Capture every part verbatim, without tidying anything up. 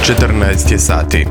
četrnaest je sati.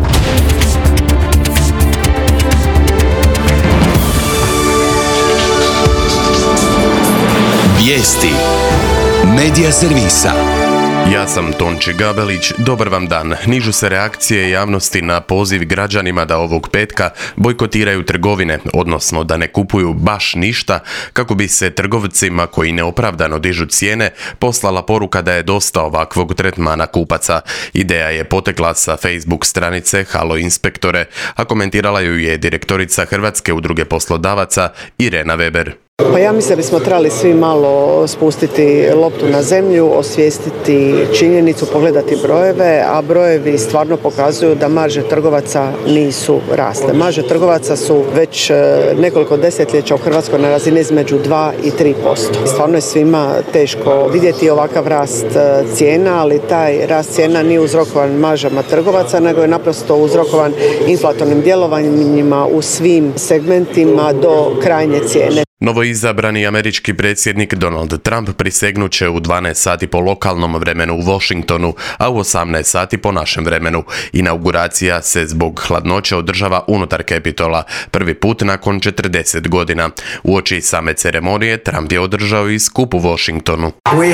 Vijesti Medija servisa. Ja sam Tonči Gabelić, dobar vam dan. Nižu se reakcije javnosti na poziv građanima da ovog petka bojkotiraju trgovine, odnosno da ne kupuju baš ništa, kako bi se trgovcima koji neopravdano dižu cijene poslala poruka da je dosta ovakvog tretmana kupaca. Ideja je potekla sa Facebook stranice Halo inspektore, a komentirala ju je direktorica Hrvatske udruge poslodavaca Irena Weber. Pa ja mislim da bismo trebali svi malo spustiti loptu na zemlju, osvijestiti činjenicu, pogledati brojeve, a brojevi stvarno pokazuju da marže trgovaca nisu rasle. Marže trgovaca su već nekoliko desetljeća u Hrvatskoj na razini između dva i tri posto. Stvarno je svima teško vidjeti ovakav rast cijena, ali taj rast cijena nije uzrokovan maržama trgovaca, nego je naprosto uzrokovan inflatornim djelovanjima u svim segmentima do krajnje cijene. Novoizabrani američki predsjednik Donald Trump prisegnuće će u dvanaest sati po lokalnom vremenu u Washingtonu, a u osamnaest sati po našem vremenu. Inauguracija se zbog hladnoće održava unutar Capitola, prvi put nakon četrdeset godina. Uoči same ceremonije Trump je održao i skup u Washingtonu.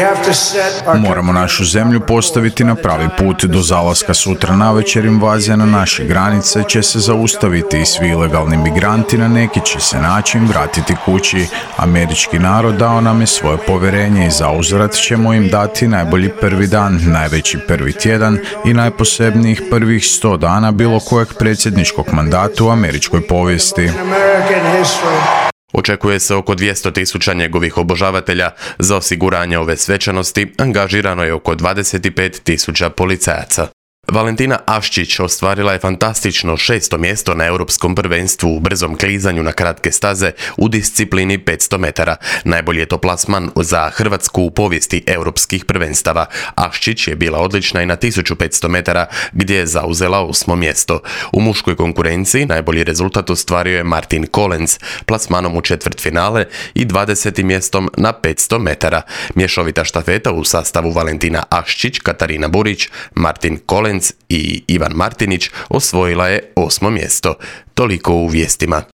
Moramo našu zemlju postaviti na pravi put. Do zalaska sutra navečer invazija na naše granice će se zaustaviti i svi ilegalni migranti na neki će se način vratiti kući. Američki narod dao nam je svoje povjerenje i zauzvrat ćemo im dati najbolji prvi dan, najveći prvi tjedan i najposebnijih prvih sto dana bilo kojeg predsjedničkog mandata u američkoj povijesti. Očekuje se oko dvjesto tisuća njegovih obožavatelja. Za osiguranje ove svečanosti angažirano je oko dvadeset pet tisuća policajaca. Valentina Aščić ostvarila je fantastično šesto mjesto na europskom prvenstvu u brzom klizanju na kratke staze u disciplini petsto metara. Najbolji je to plasman za Hrvatsku u povijesti europskih prvenstava. Aščić je bila odlična i na tisuću petsto metara gdje je zauzela osmo mjesto. U muškoj konkurenciji najbolji rezultat ostvario je Martin Kolenc plasmanom u četvrtfinale i dvadesetim mjestom na petsto metara. Mješovita štafeta u sastavu Valentina Aščić, Katarina Burić, Martin Kolenc i Ivan Martinić osvojila je osmo mjesto. Toliko u vijestima.